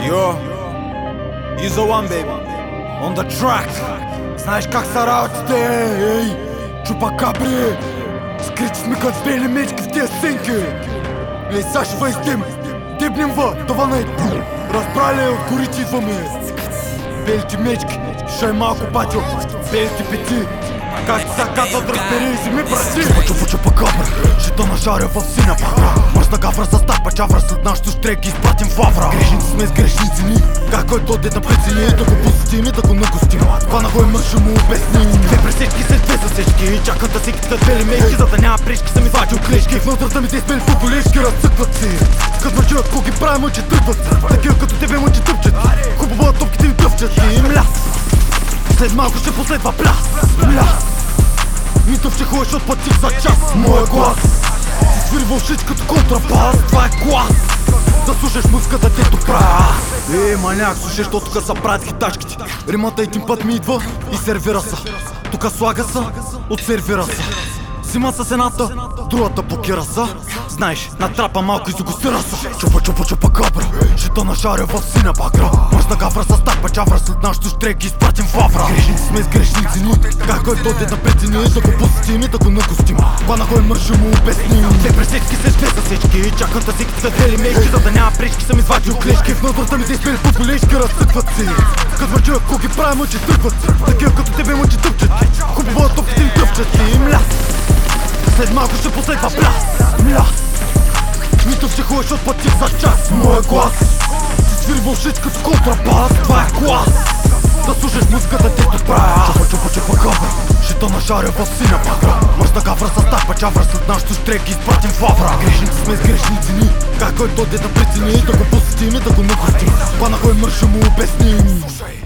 Yo, Izo One baby, on the track. Знаеш как са работите, ей, чупакабри. Скрити сме като бели мечки в тия сенки. Ей, са ще въйстим, дебнем въ, това най разбрали от горите идваме. Белите мечки, ще е малко пачо, белите пети. Как са казват, разбери си ми брати. Чупакабри, ще да нажаря в синя пагра. Мръсна гавра за стар чавра, след нашото штреки изпратим в авра. Грешници сме с грешници ни, как който дет на прецени. Да го посетим и да го нагостим, това на кой мъж ще му обясним. Две пресечки след две засечки, чакат да си китат бели мечки. За да няма пречки съм извадил клешки. Внутър да ми те смели футболешки, разцъкват си. Като ме чуят ко ги правим, мъче тръгват. Такива като тебе мъче тъпчат. Хубаво топките ми тъпчат и мляс. След малко ще последва пляс. Мляс. Ми тъпче хубаво, защото пътих за час. Моя глас си свири вълшич като контрабас. Това е клас, да слушаш музиката, дето правя. Маняк, слушай, що тука са правят хитачките. Римата един път ми идва и сервира са. Тука слага са, от сервира са. Сима с едната, другата покира са. Знаеш, натрапа малко и загустира са. Чупа габра, ще да нажаря в синя багра. Мръсна гавра с стар чавра, след нашото штреки изпратим в авра. Грешници сме с грешници ни, как който дет на прецени. Да го посетим и да го нагостим, това на кой мъж ще му обясним. Две пресечки след две засечки, чакат да си китат бели мечки. За да няма пречки съм извадил клешки. Внутър да ми те смели футболешки, разцъкват си. Като ме чуят ко ги правим, мъче тръгват. Такива като тебе мъче тъпчат. Хубаво топките им тъпчат и мляс. След малко ще последва пляс. Мляс. Мито ще хубаво, защото пътих за час. Моя глас си свири вълшич като контрабас. Това е клас, да слушаш музиката, дето правя. Чупа гавра, ще да нажаря в синя багра. Мръсна гавра с стар чавра, след нашото штреки изпратим в авра. Грешници сме с грешници ни, как който дет на прецени. Да го посетим и да го нагостим, това на кой мъж ще му обясним.